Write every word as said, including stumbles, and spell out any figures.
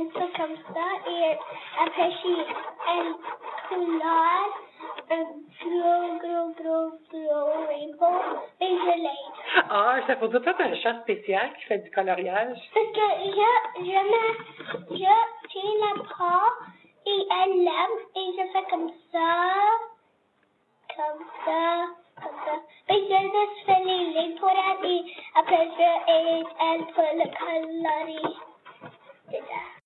elle fait comme ça et après, j'ai elle couleur un gros, gros, gros, gros rainbow et je l'aide. Ah, ça faudrait peut-être un chat spécial qui fait du coloriage. Parce que je, je me, je tiens la part et elle l'aime et je fais comme ça, comme ça, comme ça. Et je juste fais les lignes pour elle et après je aide elle pour le colorier.